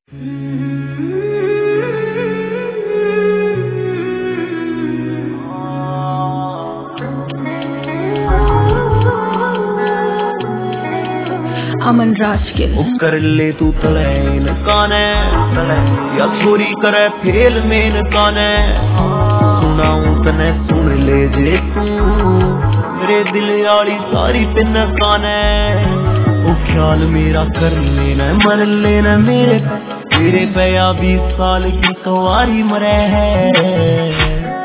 अमन राज के कर ले तू तलैन काने या छोरी करे फेल मेन काने सुनाऊं तने सुन ले जे तू मेरे दिल आली सारी पिन काने ओ ख्याल मेरा कर लेना मर लेना मेरे पया 20 साल की सवारी मरे है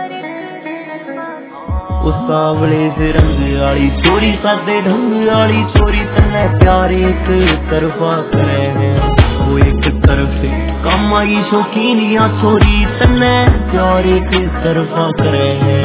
उस सावले से रंग आली छोरी सादे ढंग आली छोरी तन्ने प्यार एक तरफा करे है वो एक तरफ से कम आई शौकीन या छोरी तन्ने प्यार एक तरफा करे है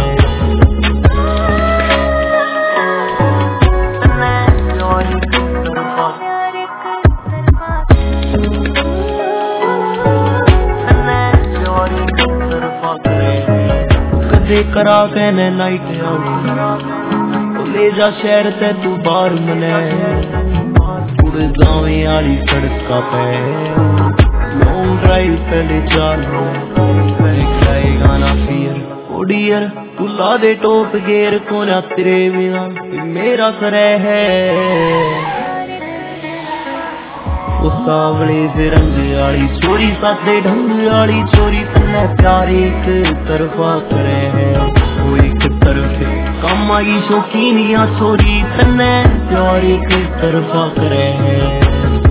करा कहने नाइट आउट ले जा शहर ते तू बाहर मने उड़ गाँवे आली सड़क पे लॉन्ग ड्राइव पहले चालू गाना फिर ओडियर तू ला दे टॉप गेर कोना तेरे बिना मेरा करे है उस सावले से रंग आली छोरी सादे ढंग आली छोरी तन्ने प्यार एक तरफा करे है वो एक तरफ से कम आई शौकीन या छोरी तन्ने प्यार एक तरफा करे है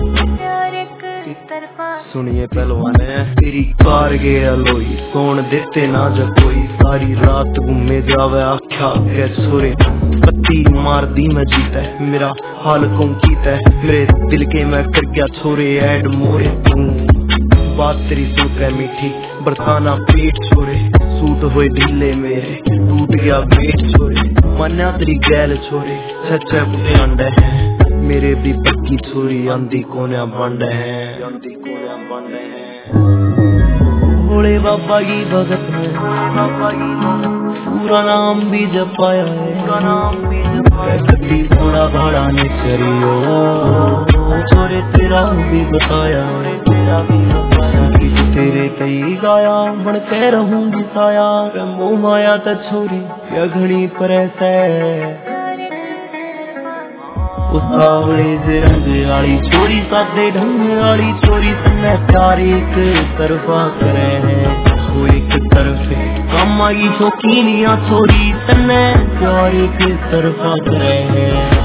सुनिए पहलवाने तेरी कार गया लोई सोन देते ना जब कोई सारी रात घूमे जावे आख्या के छोरे बत्ती मार दी मैं जीता मेरा हाल कौन कीता मेरे दिल के मैं कर गया छोरे ऐड मोरे तू बात तेरी सूट है मीठी बरसाना पेट छोरे सूट हुए ढीले मेरे टूट गया पेट छोरे मन्या तेरी गैल छोरे सच्चे बुते अंडे हैं मेरे भी पक्की छोरी आंधी कोन्या बंड है भोले बाबा की भगत में पूरा नाम भी जपाया है कभी थोड़ा भाड़ा ने चरियो छोरे तेरा भी बताया तेरे कई गाया बन के रहूंगी साया मोह माया त छोरी या घड़ी पर ऐसे उस सावले से रंग आली छोरी सादे ढंग आली छोरी तन्ने प्यार एक तरफा करे है वो एक तरफ से कम आई शौकीन या छोरी तन्ने प्यार एक तरफा करे है